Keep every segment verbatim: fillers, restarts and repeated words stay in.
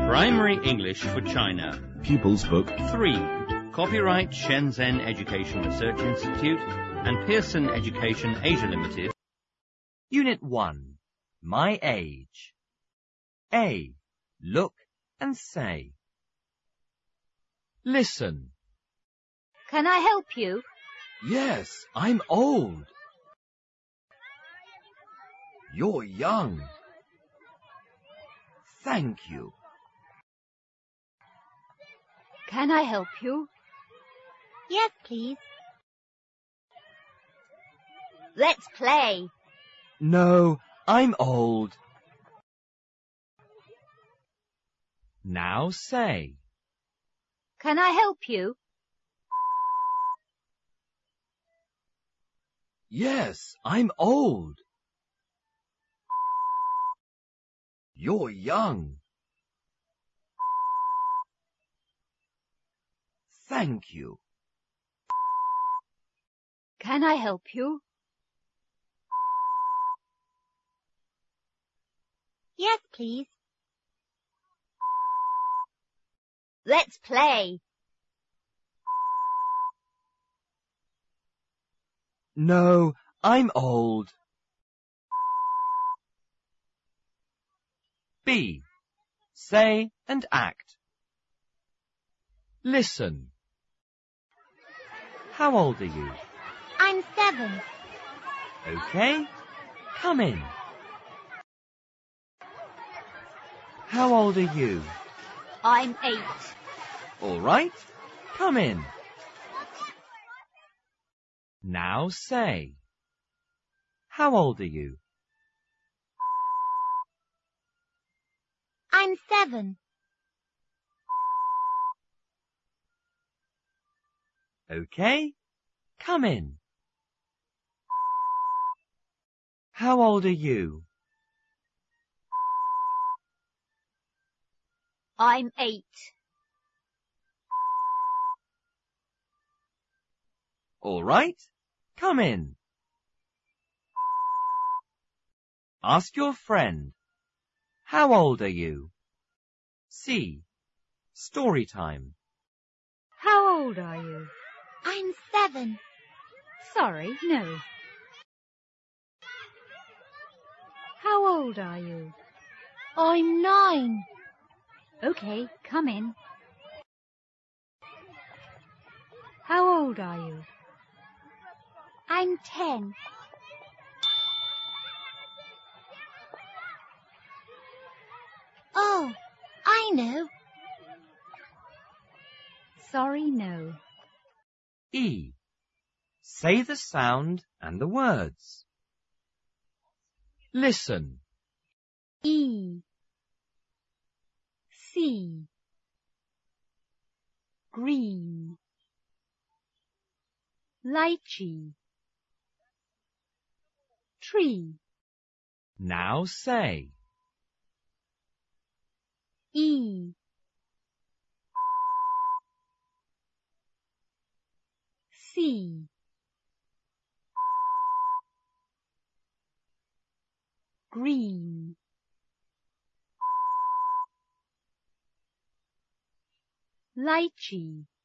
Primary English for China. Pupils Book three. Copyright Shenzhen Education Research Institute and Pearson Education Asia Limited. Unit one. My age. A. Look and say. Listen. Can I help you? Yes, I'm old. You're young. Thank you. Can I help you? Yes, please. Let's play. No, I'm old. Now say. Can I help you? Yes, I'm old. You're young. Thank you. Can I help you? Yes, please. Let's play. No, I'm old. B. Say and act. Listen. How old are you? I'm seven. Okay, come in. How old are you? I'm eight. All right, come in. Now say. How old are you? I'm seven. Okay, come in. How old are you? I'm eight. All right, come in. Ask your friend. How old are you? C. Story time. How old are you? I'm seven. Sorry, no. How old are you? I'm nine. Okay, come in. How old are you? I'm ten. Oh, I know. Sorry, no. E. Say the sound and the words. Listen. E. C. Green. Lychee. Tree. Now say. E. C. Green. Lychee.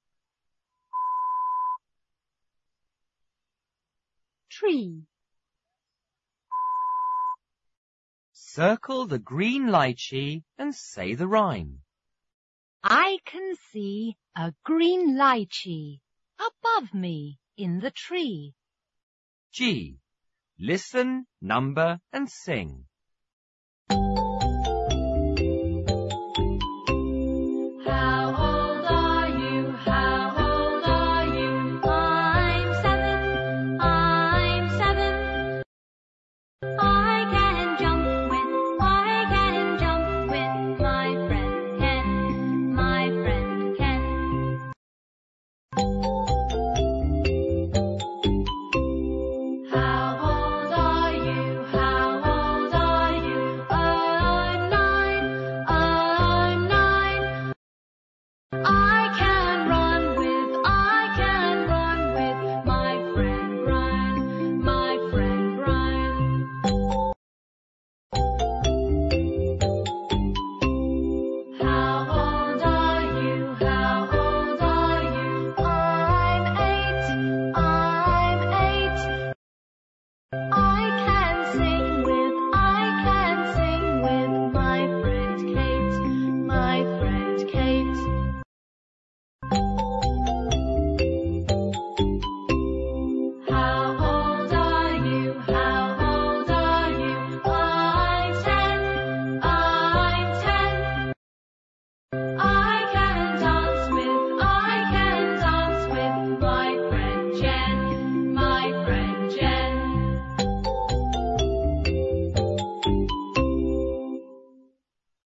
Tree. Circle the green lychee and say the rhyme. I can see a green lychee above me in the tree. G. Listen, number and sing.